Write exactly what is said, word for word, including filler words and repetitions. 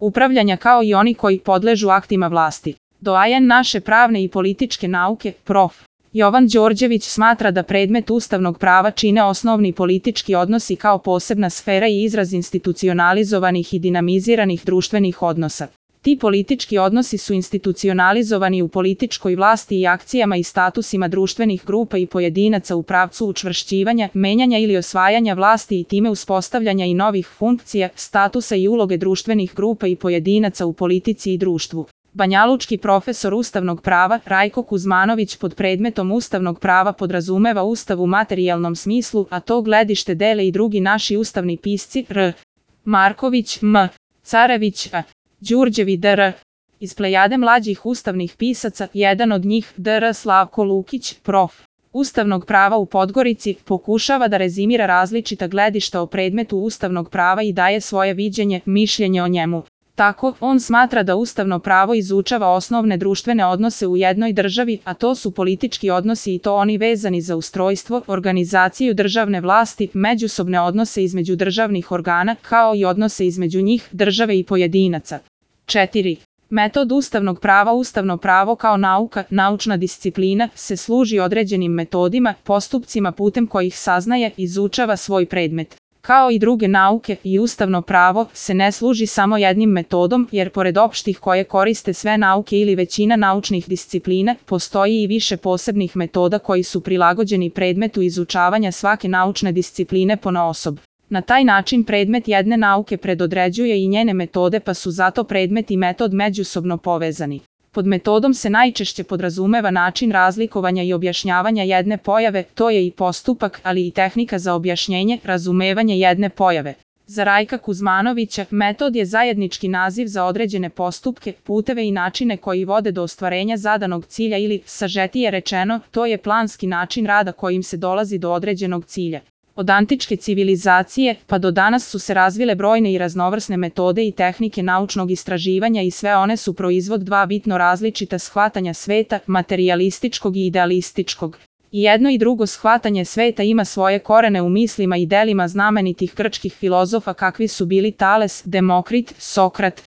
upravljanja kao i oni koji podležu aktima vlasti. Doajen naše pravne i političke nauke, prof. Jovan Đorđević smatra da predmet ustavnog prava čine osnovni politički odnosi kao posebna sfera i izraz institucionalizovanih i dinamiziranih društvenih odnosa. Ti politički odnosi su institucionalizovani u političkoj vlasti i akcijama i statusima društvenih grupa i pojedinaca u pravcu učvršćivanja, menjanja ili osvajanja vlasti i time uspostavljanja i novih funkcija, statusa i uloge društvenih grupa i pojedinaca u politici i društvu. Banjalučki profesor ustavnog prava Rajko Kuzmanović pod predmetom ustavnog prava podrazumeva ustav u materijalnom smislu, a to gledište dele i drugi naši ustavni pisci R. Marković M. Carević A. Đurđevi D R Iz plejade mlađih ustavnih pisaca, jedan od njih, D R Slavko Lukić, prof. Ustavnog prava u Podgorici, pokušava da rezimira različita gledišta o predmetu ustavnog prava i daje svoje viđenje, mišljenje o njemu. Tako, on smatra da ustavno pravo izučava osnovne društvene odnose u jednoj državi, a to su politički odnosi i to oni vezani za ustrojstvo, organizaciju državne vlasti, međusobne odnose između državnih organa, kao i odnose između njih, države i pojedinaca. četiri. Metod ustavnog prava. Ustavno pravo kao nauka, naučna disciplina, se služi određenim metodima, postupcima putem kojih saznaje, izučava svoj predmet. Kao i druge nauke, i ustavno pravo se ne služi samo jednim metodom, jer pored opštih koje koriste sve nauke ili većina naučnih disciplina, postoji i više posebnih metoda koji su prilagođeni predmetu izučavanja svake naučne discipline ponaosob. Na taj način predmet jedne nauke predodređuje i njene metode, pa su zato predmet i metod međusobno povezani. Pod metodom se najčešće podrazumeva način razlikovanja i objašnjavanja jedne pojave, to je i postupak, ali i tehnika za objašnjenje, razumevanje jedne pojave. Za Rajka Kuzmanovića, metod je zajednički naziv za određene postupke, puteve i načine koji vode do ostvarenja zadanog cilja ili, sažetije rečeno, to je planski način rada kojim se dolazi do određenog cilja. Od antičke civilizacije pa do danas su se razvile brojne i raznovrsne metode i tehnike naučnog istraživanja i sve one su proizvod dva bitno različita shvatanja sveta, materijalističkog i idealističkog. I jedno i drugo shvatanje sveta ima svoje korene u mislima i delima znamenitih grčkih filozofa kakvi su bili Tales, Demokrit, Sokrat.